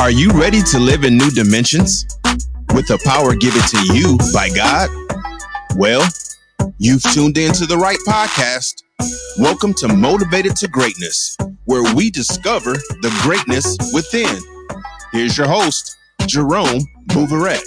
Are you ready to live in new dimensions with the power given to you by God? Well, you've tuned into the right podcast. Welcome to Motivated to Greatness, where we discover the greatness within. Here's your host, Jerome Bouveret.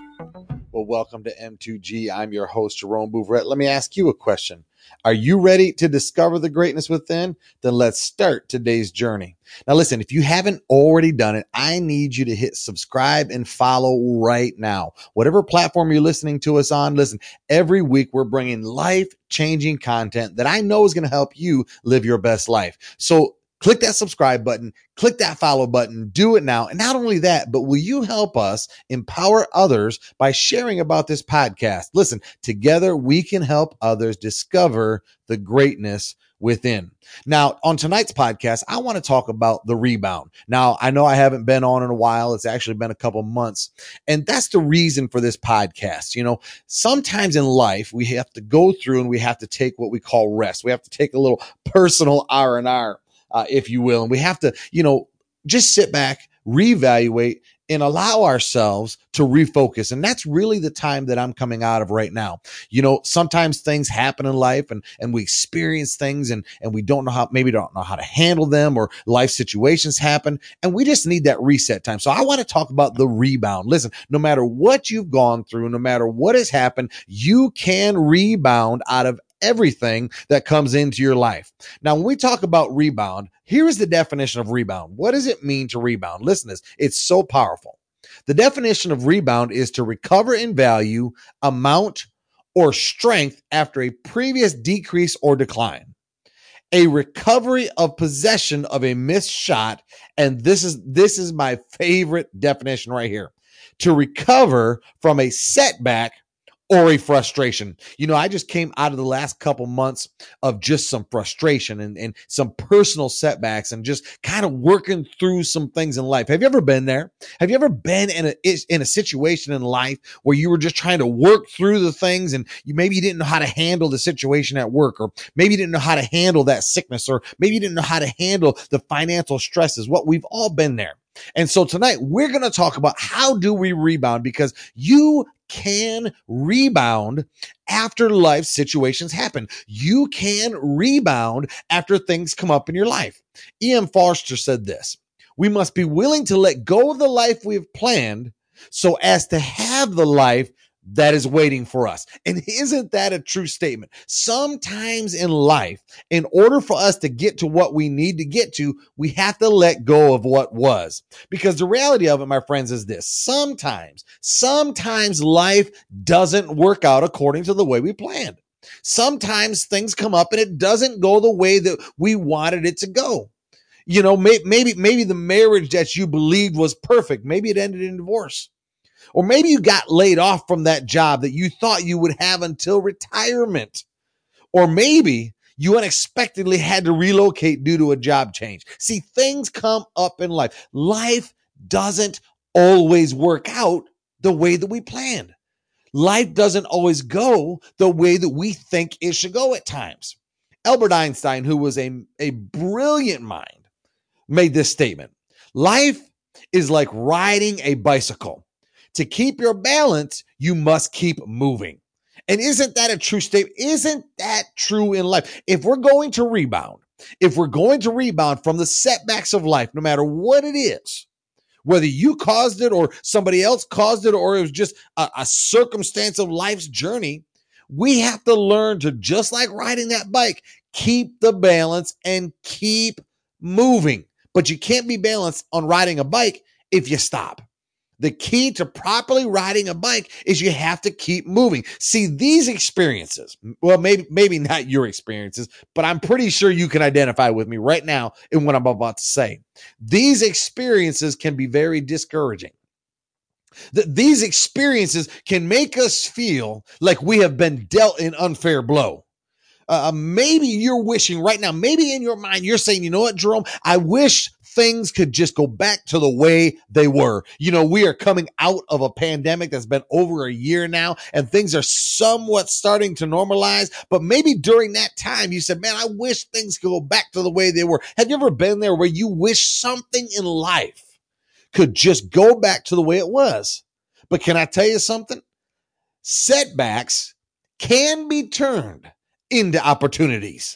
Well, welcome to M2G. I'm your host, Jerome Bouveret. Let me ask you a question. Are you ready to discover the greatness within? Then let's start today's journey. Now, listen, if you haven't already done it, I need you to hit subscribe and follow right now. Whatever platform you're listening to us on, listen, every week we're bringing life-changing content that I know is going to help you live your best life. So click that subscribe button, click that follow button, do it now. And not only that, but will you help us empower others by sharing about this podcast? Listen, together we can help others discover the greatness within. Now, on tonight's podcast, I want to talk about the rebound. Now, I know I haven't been on in a while. It's actually been a couple months. And that's the reason for this podcast. You know, sometimes in life, we have to go through and we have to take what we call rest. We have to take a little personal R&R. If you will. And we have to, just sit back, reevaluate, and allow ourselves to refocus. And that's really the time that I'm coming out of right now. Sometimes things happen in life and we experience things and we don't know how to handle them, or life situations happen. And we just need that reset time. So I want to talk about the rebound. Listen, no matter what you've gone through, no matter what has happened, you can rebound out of everything that comes into your life. Now, when we talk about rebound, here is the definition of rebound. What does it mean to rebound? Listen to this. It's so powerful. The definition of rebound is to recover in value, amount, or strength after a previous decrease or decline. A recovery of possession of a missed shot. And this is my favorite definition right here. To recover from a setback or a frustration. I just came out of the last couple months of just some frustration and some personal setbacks and just kind of working through some things in life. Have you ever been there? Have you ever been in a situation in life where you were just trying to work through the things and maybe you didn't know how to handle the situation at work, or maybe you didn't know how to handle that sickness, or maybe you didn't know how to handle the financial stresses? Well, we've all been there. And so tonight we're going to talk about how do we rebound, because you can rebound after life situations happen. You can rebound after things come up in your life. E.M. Forster said this: we must be willing to let go of the life we've planned so as to have the life that is waiting for us. And isn't that a true statement? Sometimes in life, in order for us to get to what we need to get to, we have to let go of what was. Because the reality of it, my friends, is this: sometimes life doesn't work out according to the way we planned. Sometimes things come up and it doesn't go the way that we wanted it to go. Maybe the marriage that you believed was perfect, maybe it ended in divorce. Or maybe you got laid off from that job that you thought you would have until retirement. Or maybe you unexpectedly had to relocate due to a job change. See, things come up in life. Life doesn't always work out the way that we planned. Life doesn't always go the way that we think it should go at times. Albert Einstein, who was a brilliant mind, made this statement: life is like riding a bicycle. To keep your balance, you must keep moving. And isn't that a true statement? Isn't that true in life? If we're going to rebound from the setbacks of life, no matter what it is, whether you caused it or somebody else caused it, or it was just a circumstance of life's journey, we have to learn to, just like riding that bike, keep the balance and keep moving. But you can't be balanced on riding a bike if you stop. The key to properly riding a bike is you have to keep moving. See, these experiences, well, maybe not your experiences, but I'm pretty sure you can identify with me right now in what I'm about to say. These experiences can be very discouraging. These experiences can make us feel like we have been dealt an unfair blow. Maybe you're wishing right now, maybe in your mind, you're saying, you know what, Jerome, I wish things could just go back to the way they were. We are coming out of a pandemic that's been over a year now, and things are somewhat starting to normalize. But maybe during that time, you said, man, I wish things could go back to the way they were. Have you ever been there where you wish something in life could just go back to the way it was. But can I tell you something? Setbacks can be turned into opportunities.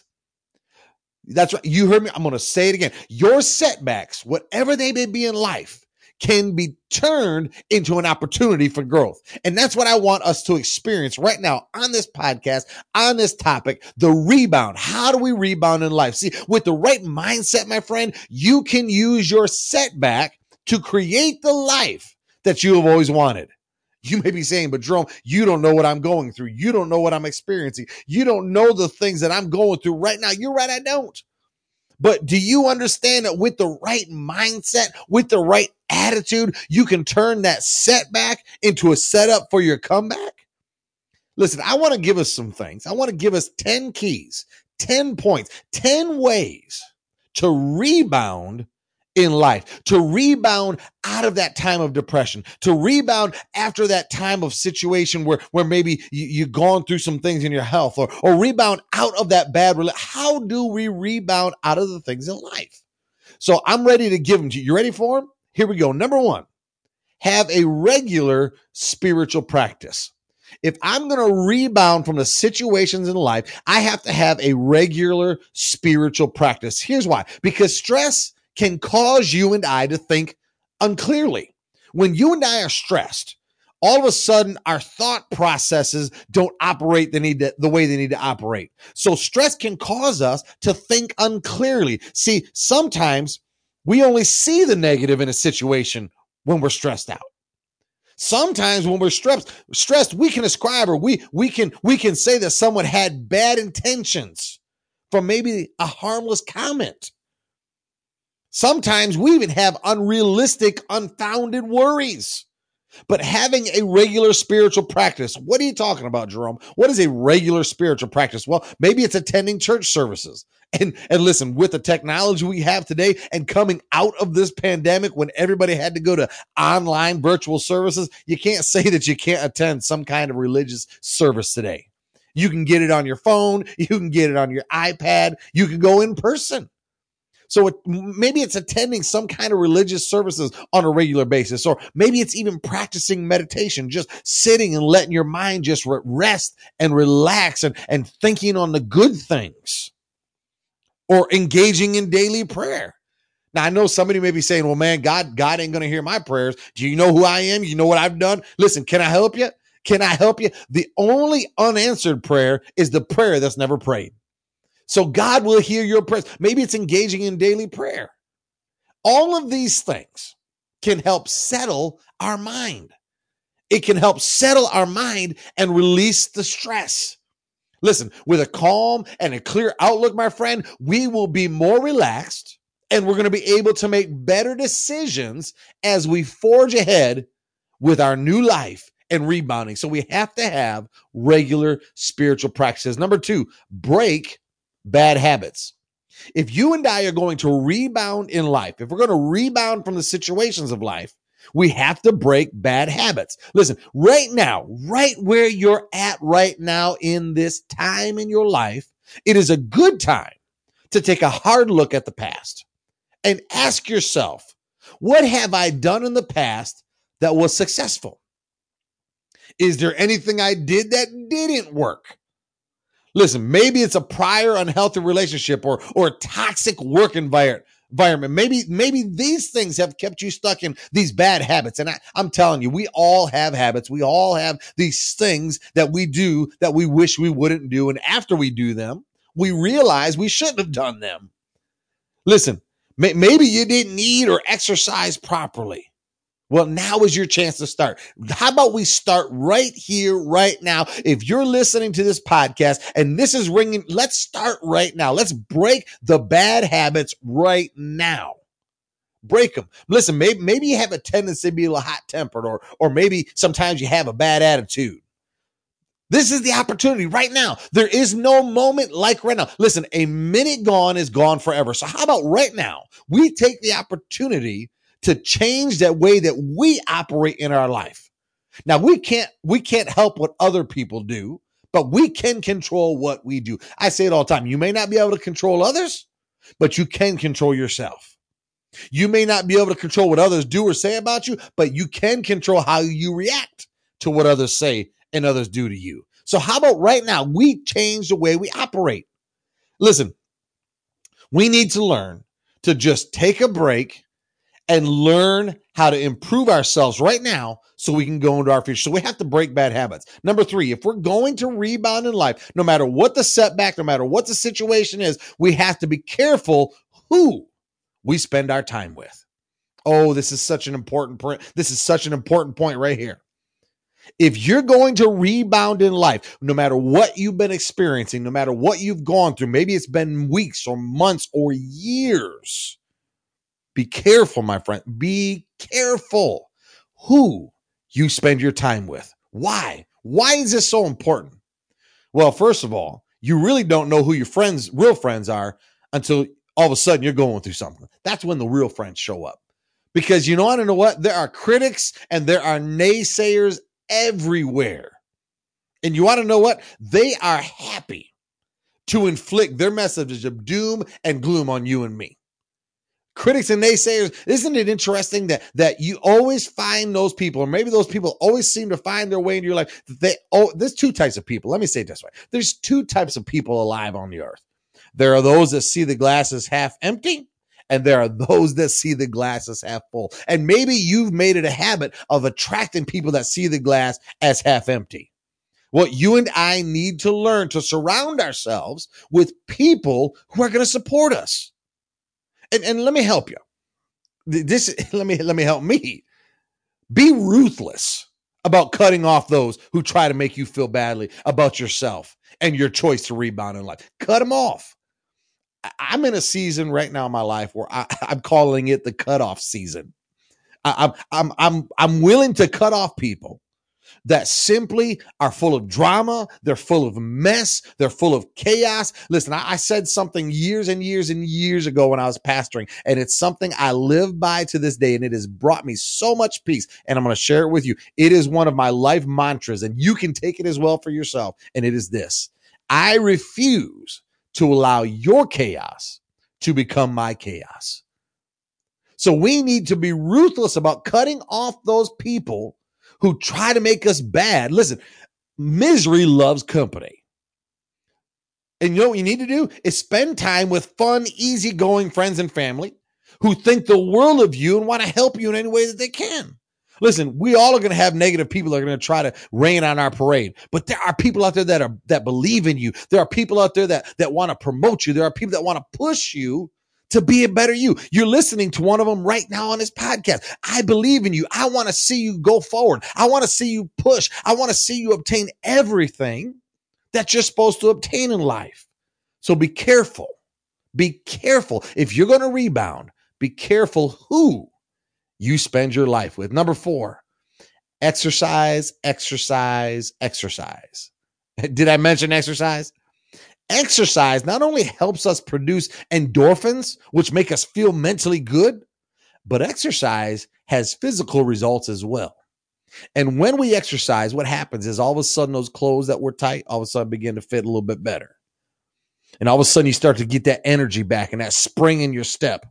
That's right. You heard me. I'm going to say it again. Your setbacks, whatever they may be in life, can be turned into an opportunity for growth. And that's what I want us to experience right now on this podcast, on this topic, the rebound. How do we rebound in life? See, with the right mindset, my friend, you can use your setback to create the life that you have always wanted. You may be saying, but Jerome, you don't know what I'm going through. You don't know what I'm experiencing. You don't know the things that I'm going through right now. You're right, I don't. But do you understand that with the right mindset, with the right attitude, you can turn that setback into a setup for your comeback? Listen, I want to give us some things. I want to give us 10 keys, 10 points, 10 ways to rebound in life, to rebound out of that time of depression, to rebound after that time of situation where maybe you've gone through some things in your health, or rebound out of that bad relationship. How do we rebound out of the things in life? So I'm ready to give them to you. You ready for them? Here we go. Number one, have a regular spiritual practice. If I'm going to rebound from the situations in life, I have to have a regular spiritual practice. Here's why. Because stress can cause you and I to think unclearly. When you and I are stressed, all of a sudden our thought processes don't operate the way they need to operate. So stress can cause us to think unclearly. See, sometimes we only see the negative in a situation when we're stressed out. Sometimes when we're stressed, we can ascribe, or we can say that someone had bad intentions from maybe a harmless comment. Sometimes we even have unrealistic, unfounded worries. But having a regular spiritual practice, what are you talking about, Jerome? What is a regular spiritual practice? Well, maybe it's attending church services. And listen, with the technology we have today and coming out of this pandemic when everybody had to go to online virtual services, you can't say that you can't attend some kind of religious service today. You can get it on your phone. You can get it on your iPad. You can go in person. So maybe it's attending some kind of religious services on a regular basis, or maybe it's even practicing meditation, just sitting and letting your mind just rest and relax and thinking on the good things, or engaging in daily prayer. Now, I know somebody may be saying, well, man, God ain't going to hear my prayers. Do you know who I am? You know what I've done? Listen, can I help you? Can I help you? The only unanswered prayer is the prayer that's never prayed. So God will hear your prayers. Maybe it's engaging in daily prayer. All of these things can help settle our mind. It can help settle our mind and release the stress. Listen, with a calm and a clear outlook, my friend, we will be more relaxed, and we're going to be able to make better decisions as we forge ahead with our new life and rebounding. So we have to have regular spiritual practices. Number two, break bad habits. If you and I are going to rebound in life, if we're going to rebound from the situations of life, we have to break bad habits. Listen, right now, right where you're at right now in this time in your life, it is a good time to take a hard look at the past and ask yourself, what have I done in the past that was successful? Is there anything I did that didn't work? Listen, maybe it's a prior unhealthy relationship or toxic work environment. Maybe these things have kept you stuck in these bad habits. And I'm telling you, we all have habits. We all have these things that we do that we wish we wouldn't do. And after we do them, we realize we shouldn't have done them. Listen, maybe you didn't eat or exercise properly. Well, now is your chance to start. How about we start right here, right now? If you're listening to this podcast and this is ringing, let's start right now. Let's break the bad habits right now. Break them. Listen, maybe you have a tendency to be a little hot-tempered, or maybe sometimes you have a bad attitude. This is the opportunity right now. There is no moment like right now. Listen, a minute gone is gone forever. So how about right now we take the opportunity to change that way that we operate in our life? Now, we can't help what other people do, but we can control what we do. I say it all the time. You may not be able to control others, but you can control yourself. You may not be able to control what others do or say about you, but you can control how you react to what others say and others do to you. So how about right now, we change the way we operate? Listen, we need to learn to just take a break and learn how to improve ourselves right now so we can go into our future. So we have to break bad habits. Number 3, if we're going to rebound in life, no matter what the setback, no matter what the situation is, we have to be careful who we spend our time with. Oh, this is such an important point. This is such an important point right here. If you're going to rebound in life, no matter what you've been experiencing, no matter what you've gone through, maybe it's been weeks or months or years, be careful, my friend. Be careful who you spend your time with. Why? Why is this so important? Well, first of all, you really don't know who your friends, real friends are until all of a sudden you're going through something. That's when the real friends show up. Because you want to know what? There are critics and there are naysayers everywhere. And you want to know what? They are happy to inflict their message of doom and gloom on you and me. Critics and naysayers, isn't it interesting that you always find those people, or maybe those people always seem to find their way into your life? There's 2 types of people. Let me say it this way. There's 2 types of people alive on the earth. There are those that see the glass as half empty, and there are those that see the glass as half full. And maybe you've made it a habit of attracting people that see the glass as half empty. What you and I need to learn to surround ourselves with people who are going to support us. And let me help you. Let me help me. Be ruthless about cutting off those who try to make you feel badly about yourself and your choice to rebound in life. Cut them off. I'm in a season right now in my life where I'm calling it the cutoff season. I'm willing to cut off people that simply are full of drama. They're full of mess. They're full of chaos. Listen, I said something years and years and years ago when I was pastoring, and it's something I live by to this day, and it has brought me so much peace, and I'm going to share it with you. It is one of my life mantras, and you can take it as well for yourself, and it is this: I refuse to allow your chaos to become my chaos. So we need to be ruthless about cutting off those people who try to make us bad. Listen, misery loves company. And you know what you need to do is spend time with fun, easygoing friends and family who think the world of you and want to help you in any way that they can. Listen, we all are going to have negative people that are going to try to rain on our parade, but there are people out there that believe in you. There are people out there that want to promote you. There are people that want to push you to be a better you. You're listening to one of them right now on this podcast. I believe in you. I want to see you go forward. I want to see you push. I want to see you obtain everything that you're supposed to obtain in life. So be careful. Be careful. If you're going to rebound, be careful who you spend your life with. Number 4, exercise, exercise, exercise. Did I mention exercise? Exercise not only helps us produce endorphins, which make us feel mentally good, but exercise has physical results as well. And when we exercise, what happens is all of a sudden those clothes that were tight, all of a sudden begin to fit a little bit better. And all of a sudden you start to get that energy back and that spring in your step.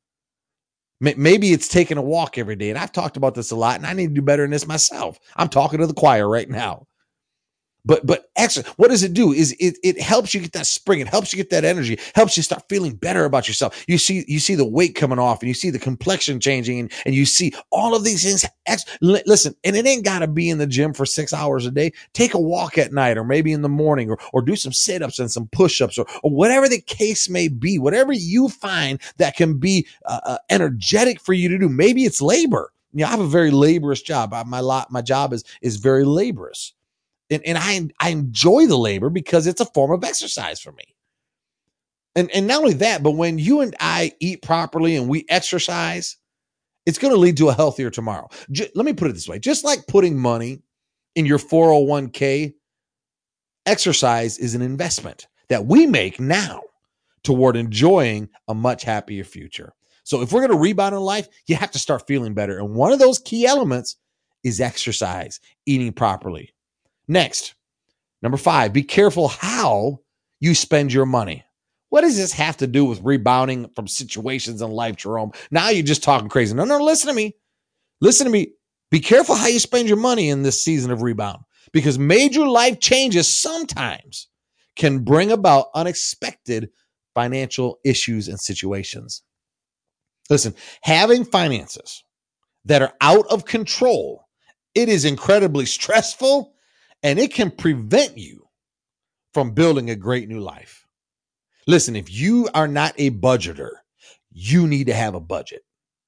Maybe it's taking a walk every day. And I've talked about this a lot, and I need to do better in this myself. I'm talking to the choir right now. But exercise, what does it do? Is it helps you get that spring. It helps you get that energy. Helps you start feeling better about yourself. You see the weight coming off, and you see the complexion changing, and you see all of these things. Listen, and it ain't got to be in the gym for 6 hours a day. Take a walk at night, or maybe in the morning, or do some sit-ups and some push-ups, or whatever the case may be. Whatever you find that can be energetic for you to do. Maybe it's labor. You know, I have a very laborious job. My job is very laborious. And I enjoy the labor because it's a form of exercise for me. And not only that, but when you and I eat properly and we exercise, it's going to lead to a healthier tomorrow. Let me put it this way. Just like putting money in your 401k, exercise is an investment that we make now toward enjoying a much happier future. So if we're going to rebound in life, you have to start feeling better. And one of those key elements is exercise, eating properly. Next, number 5, be careful how you spend your money. What does this have to do with rebounding from situations in life, Jerome? Now you're just talking crazy. No, listen to me. Listen to me. Be careful how you spend your money in this season of rebound, because major life changes sometimes can bring about unexpected financial issues and situations. Listen, having finances that are out of control, it is incredibly stressful, and it can prevent you from building a great new life. Listen, if you are not a budgeter, you need to have a budget.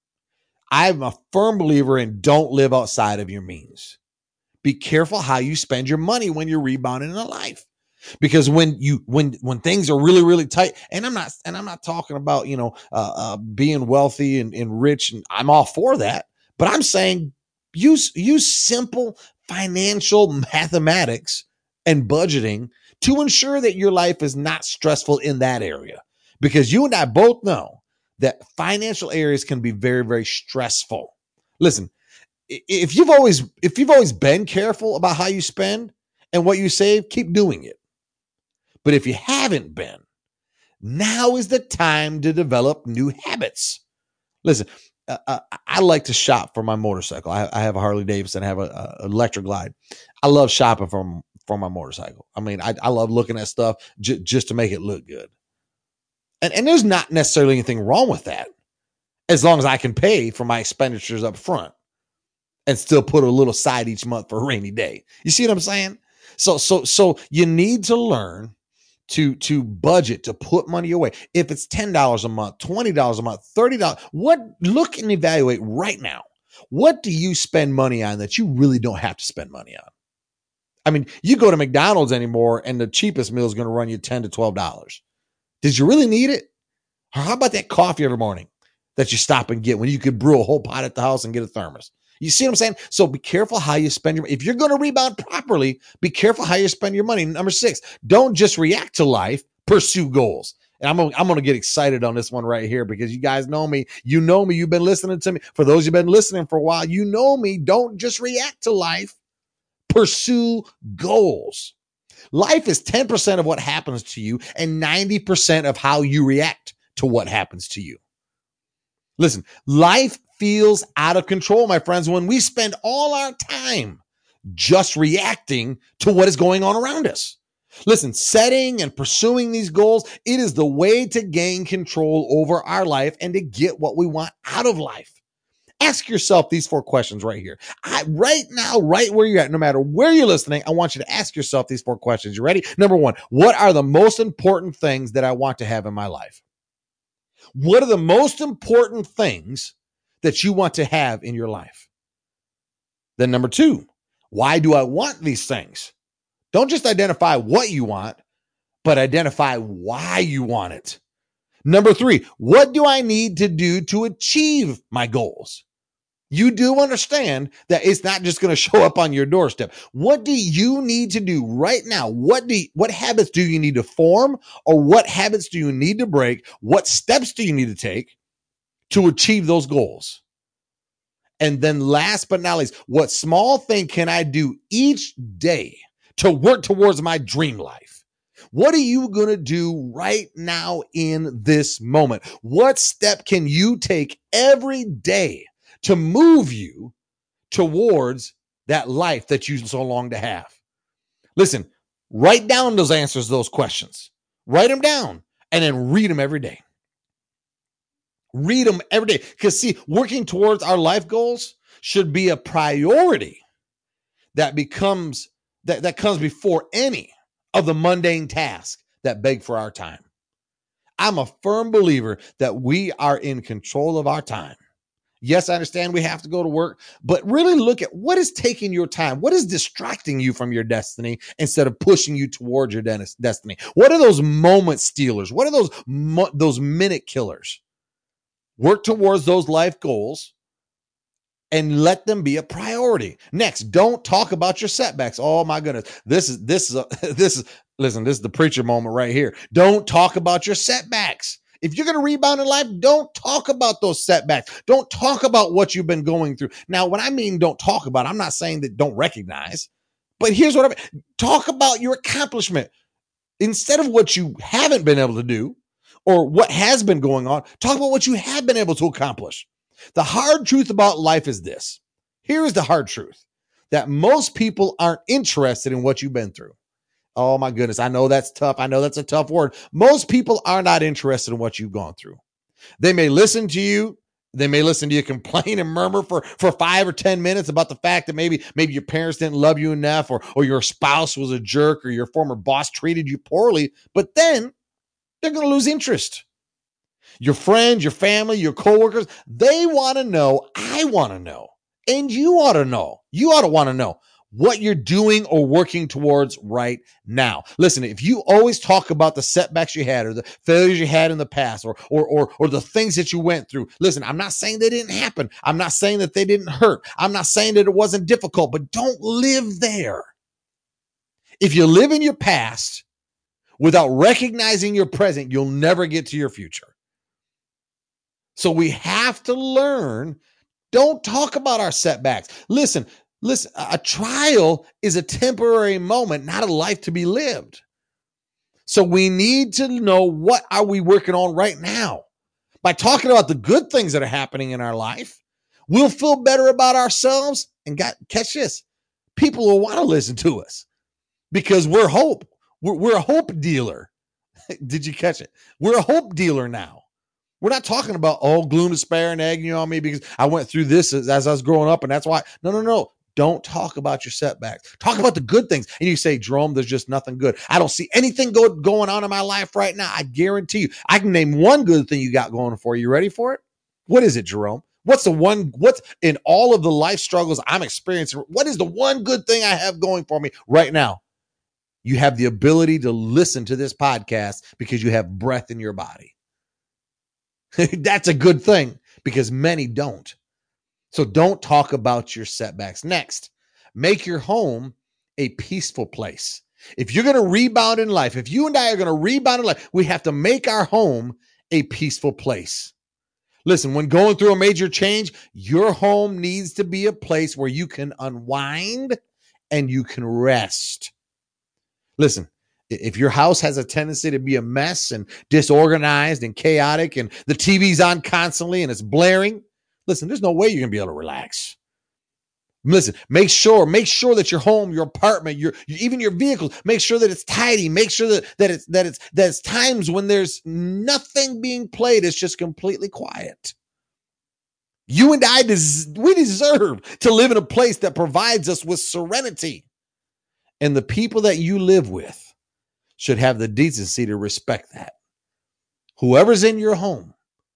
I'm a firm believer in don't live outside of your means. Be careful how you spend your money when you're rebounding in life. Because when things are really, really tight, and I'm not talking about, being wealthy and rich, and I'm all for that, but I'm saying use simple financial mathematics and budgeting to ensure that your life is not stressful in that area. Because you and I both know that financial areas can be very, very stressful. Listen, if you've always been careful about how you spend and what you save, keep doing it. But if you haven't been, now is the time to develop new habits. Listen, I like to shop for my motorcycle. I have a Harley Davidson. I have a Electra Glide. I love shopping for my motorcycle. I mean, I love looking at stuff just to make it look good. And there's not necessarily anything wrong with that, as long as I can pay for my expenditures up front and still put a little aside each month for a rainy day. You see what I'm saying? So you need to learn to budget, to put money away. If it's $10 a month, $20 a month, $30, look and evaluate right now. What do you spend money on that you really don't have to spend money on? I mean, you go to McDonald's anymore and the cheapest meal is going to run you $10 to $12. Did you really need it? Or how about that coffee every morning that you stop and get when you could brew a whole pot at the house and get a thermos? You see what I'm saying? So be careful how you spend your money. If you're going to rebound properly, be careful how you spend your money. Number 6, don't just react to life, pursue goals. And I'm going to get excited on this one right here, because you guys know me. You know me. You've been listening to me. For those who've been listening for a while, you know me. Don't just react to life, pursue goals. Life is 10% of what happens to you and 90% of how you react to what happens to you. Listen, life feels out of control, my friends, when we spend all our time just reacting to what is going on around us. Listen, setting and pursuing these goals, it is the way to gain control over our life and to get what we want out of life. Ask yourself these 4 questions right here. Right now, right where you're at, no matter where you're listening, I want you to ask yourself these 4 questions. You ready? Number 1, what are the most important things that I want to have in my life? What are the most important things that you want to have in your life? Then number 2, why do I want these things? Don't just identify what you want, but identify why you want it. Number 3, what do I need to do to achieve my goals? You do understand that it's not just going to show up on your doorstep. What do you need to do right now? What habits do you need to form, or what habits do you need to break? What steps do you need to take to achieve those goals? And then last but not least, what small thing can I do each day to work towards my dream life? What are you going to do right now in this moment? What step can you take every day to move you towards that life that you so long to have? Listen, write down those answers to those questions. Write them down and then read them every day. Read them every day. Because see, working towards our life goals should be a priority that comes before any of the mundane tasks that beg for our time. I'm a firm believer that we are in control of our time. Yes, I understand we have to go to work, but really look at what is taking your time. What is distracting you from your destiny instead of pushing you towards your destiny? What are those moment stealers? What are those minute killers? Work towards those life goals and let them be a priority. Next, don't talk about your setbacks. Oh my goodness. This is the preacher moment right here. Don't talk about your setbacks. If you're going to rebound in life, don't talk about those setbacks. Don't talk about what you've been going through. Now, when I mean don't talk about, I'm not saying that don't recognize, but here's what I mean. Talk about your accomplishment. Instead of what you haven't been able to do, or what has been going on. Talk about what you have been able to accomplish. The hard truth about life is this. Here is the hard truth, that most people aren't interested in what you've been through. Oh my goodness. I know that's tough. I know that's a tough word. Most people are not interested in what you've gone through. They may listen to you. They may listen to you complain and murmur for 5 or 10 minutes about the fact that maybe your parents didn't love you enough, or your spouse was a jerk, or your former boss treated you poorly. But then they're going to lose interest. Your friends, your family, your coworkers, they want to know, I want to know, and you ought to know. You ought to want to know what you're doing or working towards right now. Listen, if you always talk about the setbacks you had or the failures you had in the past or the things that you went through, listen, I'm not saying they didn't happen. I'm not saying that they didn't hurt. I'm not saying that it wasn't difficult, but don't live there. If you live in your past without recognizing your present, you'll never get to your future. So we have to learn, don't talk about our setbacks. Listen, a trial is a temporary moment, not a life to be lived. So we need to know, what are we working on right now? By talking about the good things that are happening in our life, we'll feel better about ourselves. And catch this, people will want to listen to us because we're hope. We're a hope dealer. Did you catch it? We're a hope dealer now. We're not talking about, gloom, despair, and agony on me because I went through this as I was growing up, and that's why. No. Don't talk about your setbacks. Talk about the good things. And you say, Jerome, there's just nothing good. I don't see anything good going on in my life right now. I guarantee you, I can name one good thing you got going for you. You ready for it? What is it, Jerome? What's in all of the life struggles I'm experiencing? What is the one good thing I have going for me right now? You have the ability to listen to this podcast because you have breath in your body. That's a good thing because many don't. So don't talk about your setbacks. Next, make your home a peaceful place. If you're going to rebound in life, if you and I are going to rebound in life, we have to make our home a peaceful place. Listen, when going through a major change, your home needs to be a place where you can unwind and you can rest. Listen, if your house has a tendency to be a mess and disorganized and chaotic and the TV's on constantly and it's blaring, listen, there's no way you're going to be able to relax. Listen, make sure that your home, your apartment, even your vehicles, make sure that it's tidy. Make sure that it's times when there's nothing being played. It's just completely quiet. You and I, we deserve to live in a place that provides us with serenity. And the people that you live with should have the decency to respect that. Whoever's in your home,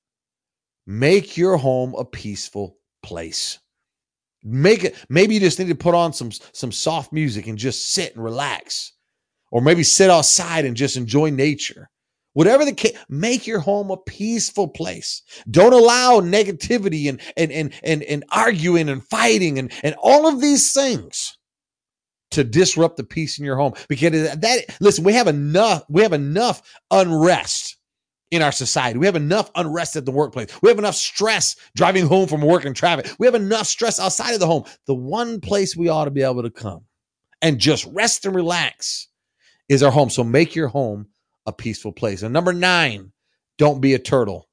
make your home a peaceful place. Make it. Maybe you just need to put on some soft music and just sit and relax, or maybe sit outside and just enjoy nature. Whatever the case, make your home a peaceful place. Don't allow negativity and arguing and fighting and all of these things to disrupt the peace in your home. Because listen, we have enough unrest in our society. We have enough unrest at the workplace. We have enough stress driving home from work and traffic. We have enough stress outside of the home. The one place we ought to be able to come and just rest and relax is our home. So make your home a peaceful place. And number 9, don't be a turtle.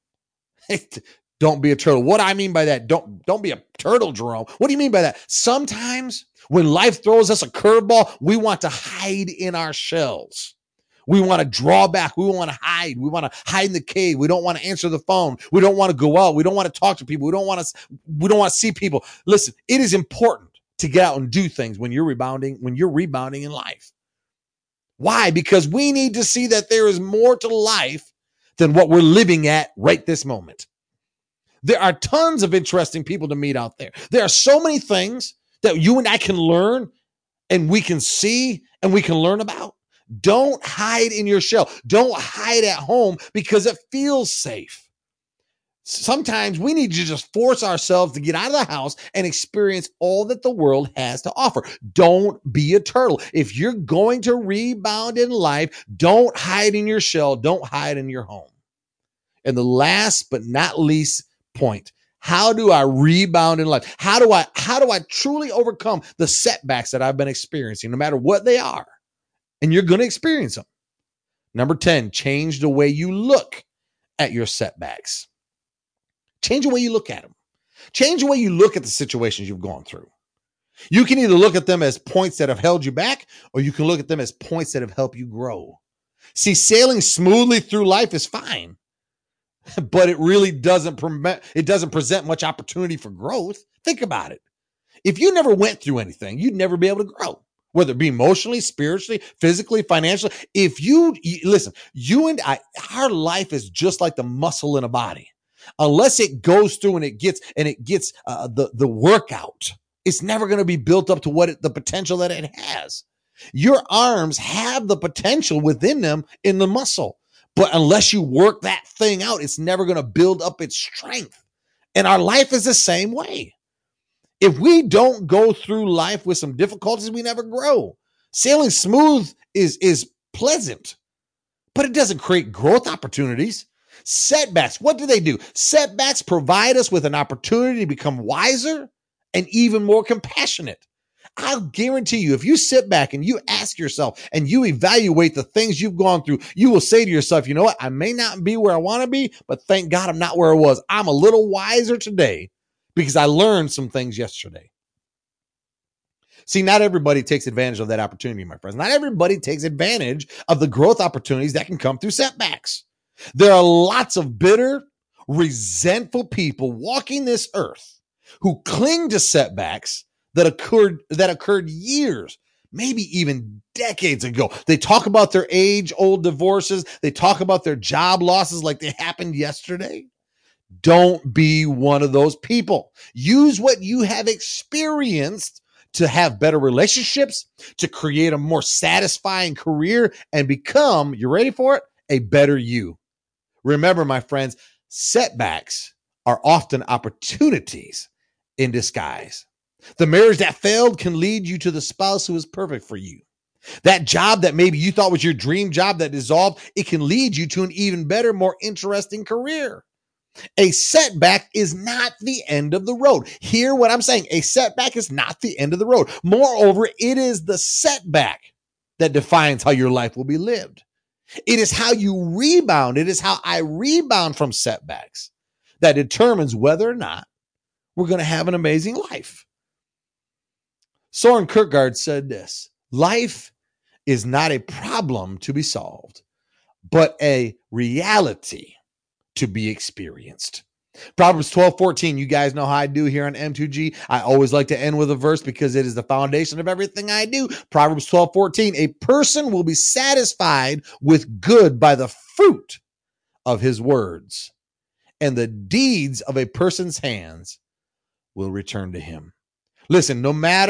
Don't be a turtle. What I mean by that, don't be a turtle, Jerome. What do you mean by that? Sometimes when life throws us a curveball, we want to hide in our shells. We want to draw back. We want to hide. We want to hide in the cave. We don't want to answer the phone. We don't want to go out. We don't want to talk to people. We don't want to see people. Listen, it is important to get out and do things when you're rebounding in life. Why? Because we need to see that there is more to life than what we're living at right this moment. There are tons of interesting people to meet out there. There are so many things that you and I can learn and we can see and we can learn about. Don't hide in your shell. Don't hide at home because it feels safe. Sometimes we need to just force ourselves to get out of the house and experience all that the world has to offer. Don't be a turtle. If you're going to rebound in life, don't hide in your shell. Don't hide in your home. And the last but not least point, how do I rebound in life? How do I truly overcome the setbacks that I've been experiencing, no matter what they are? And you're going to experience them. Number 10, change the way you look at your setbacks. Change the way you look at them. Change the way you look at the situations you've gone through. You can either look at them as points that have held you back, or you can look at them as points that have helped you grow. See, sailing smoothly through life is fine, but it really doesn't present much opportunity for growth. Think about it. If you never went through anything, you'd never be able to grow, whether it be emotionally, spiritually, physically, financially. If you listen, you and I, our life is just like the muscle in a body. Unless it goes through and it gets the workout, it's never going to be built up to the potential that it has. Your arms have the potential within them in the muscle, but unless you work that thing out, it's never going to build up its strength. And our life is the same way. If we don't go through life with some difficulties, we never grow. Sailing smooth is pleasant, but it doesn't create growth opportunities. Setbacks, what do? Setbacks provide us with an opportunity to become wiser and even more compassionate. I'll guarantee you, if you sit back and you ask yourself and you evaluate the things you've gone through, you will say to yourself, you know what? I may not be where I want to be, but thank God I'm not where I was. I'm a little wiser today because I learned some things yesterday. See, not everybody takes advantage of that opportunity, my friends. Not everybody takes advantage of the growth opportunities that can come through setbacks. There are lots of bitter, resentful people walking this earth who cling to setbacks that occurred years, maybe even decades ago. They talk about their age-old divorces. They talk about their job losses like they happened yesterday. Don't be one of those people. Use what you have experienced to have better relationships, to create a more satisfying career, and become, you ready for it, a better you. Remember, my friends, setbacks are often opportunities in disguise. The marriage that failed can lead you to the spouse who is perfect for you. That job that maybe you thought was your dream job that dissolved, it can lead you to an even better, more interesting career. A setback is not the end of the road. Hear what I'm saying. A setback is not the end of the road. Moreover, it is the setback that defines how your life will be lived. It is how you rebound. It is how I rebound from setbacks that determines whether or not we're going to have an amazing life. Soren Kierkegaard said this: life is not a problem to be solved, but a reality to be experienced. Proverbs 12:14. You guys know how I do here on M2G. I always like to end with a verse because it is the foundation of everything I do. Proverbs 12:14. A person will be satisfied with good by the fruit of his words, and the deeds of a person's hands will return to him. Listen,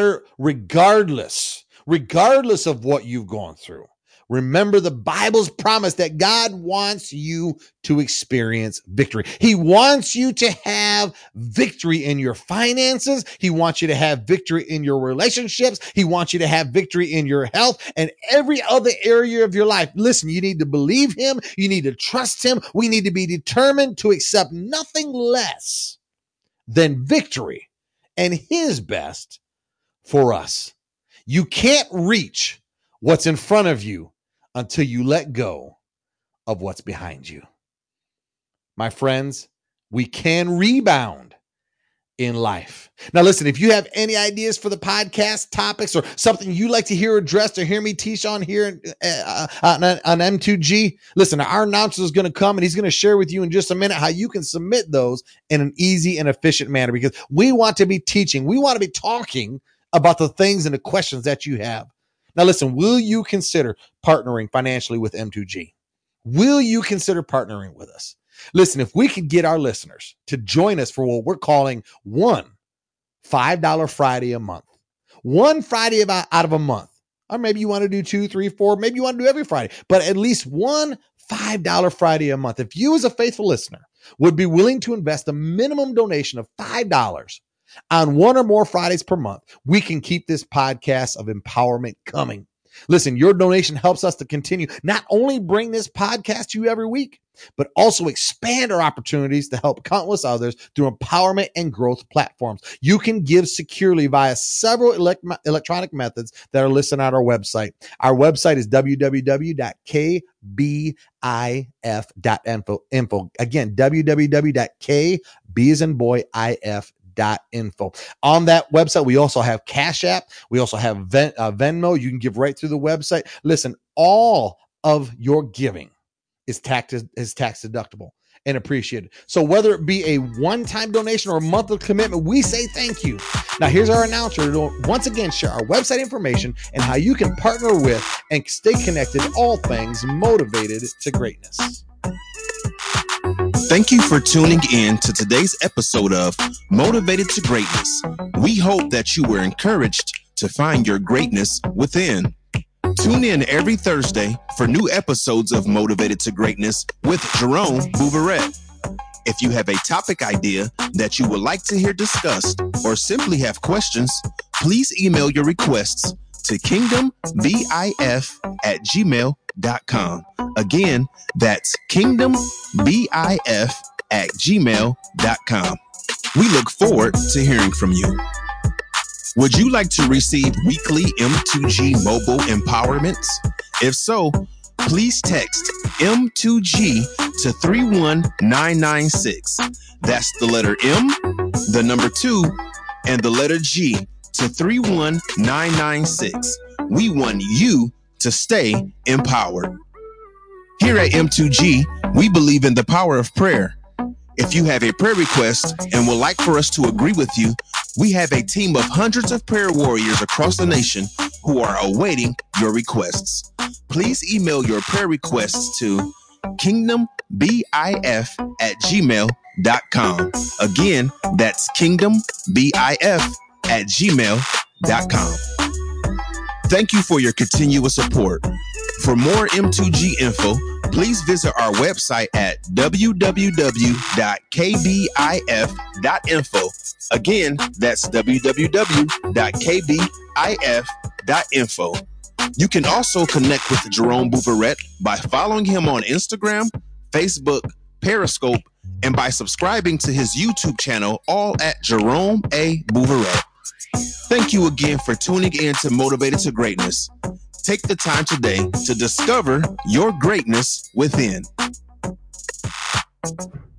regardless of what you've gone through, remember the Bible's promise that God wants you to experience victory. He wants you to have victory in your finances. He wants you to have victory in your relationships. He wants you to have victory in your health and every other area of your life. Listen, you need to believe him. You need to trust him. We need to be determined to accept nothing less than victory and his best for us. You can't reach what's in front of you until you let go of what's behind you. My friends, we can rebound in life. Now, listen, if you have any ideas for the podcast topics or something you'd like to hear addressed or hear me teach on here on M2G, listen, our announcer is going to come and he's going to share with you in just a minute how you can submit those in an easy and efficient manner, because we want to be teaching. We want to be talking about the things and the questions that you have. Now, listen, will you consider partnering financially with M2G? Will you consider partnering with us? Listen, if we could get our listeners to join us for what we're calling one $5 Friday a month, one Friday out of a month, or maybe you want to do 2, 3, 4, maybe you want to do every Friday, but at least one $5 Friday a month. If you as a faithful listener would be willing to invest a minimum donation of $5 on one or more Fridays per month, we can keep this podcast of empowerment coming. Listen, your donation helps us to continue not only bring this podcast to you every week, but also expand our opportunities to help countless others through empowerment and growth platforms. You can give securely via several electronic methods that are listed on our website. Our website is www.kbif.info. Again, www.kb.info. On that website, we also have Cash App. We also have Venmo. You can give right through the website. Listen, all of your giving is tax deductible and appreciated. So whether it be a one-time donation or a monthly commitment, we say thank you. Now here's our announcer to once again share our website information and how you can partner with and stay connected to all things motivated to greatness. Thank you for tuning in to today's episode of Motivated to Greatness. We hope that you were encouraged to find your greatness within. Tune in every Thursday for new episodes of Motivated to Greatness with Jerome Bouveret. If you have a topic idea that you would like to hear discussed or simply have questions, please email your requests to kingdombif@gmail.com. Again, that's kingdombif@gmail.com. We look forward to hearing from you. Would you like to receive weekly M2G mobile empowerments? If so, please text M2G to 31996. That's the letter M, the number 2, and the letter G to 31996. We want you to stay empowered. Here at M2G, we believe in the power of prayer. If you have a prayer request and would like for us to agree with you, we have a team of hundreds of prayer warriors across the nation who are awaiting your requests. Please email your prayer requests to kingdombif@gmail.com. Again, that's kingdombif@gmail.com. Thank you for your continuous support. For more M2G info, please visit our website at www.kbif.info. Again, that's www.kbif.info. You can also connect with Jerome Bouveret by following him on Instagram, Facebook, Periscope, and by subscribing to his YouTube channel, all at Jerome A. Bouveret. Thank you again for tuning in to Motivated to Greatness. Take the time today to discover your greatness within.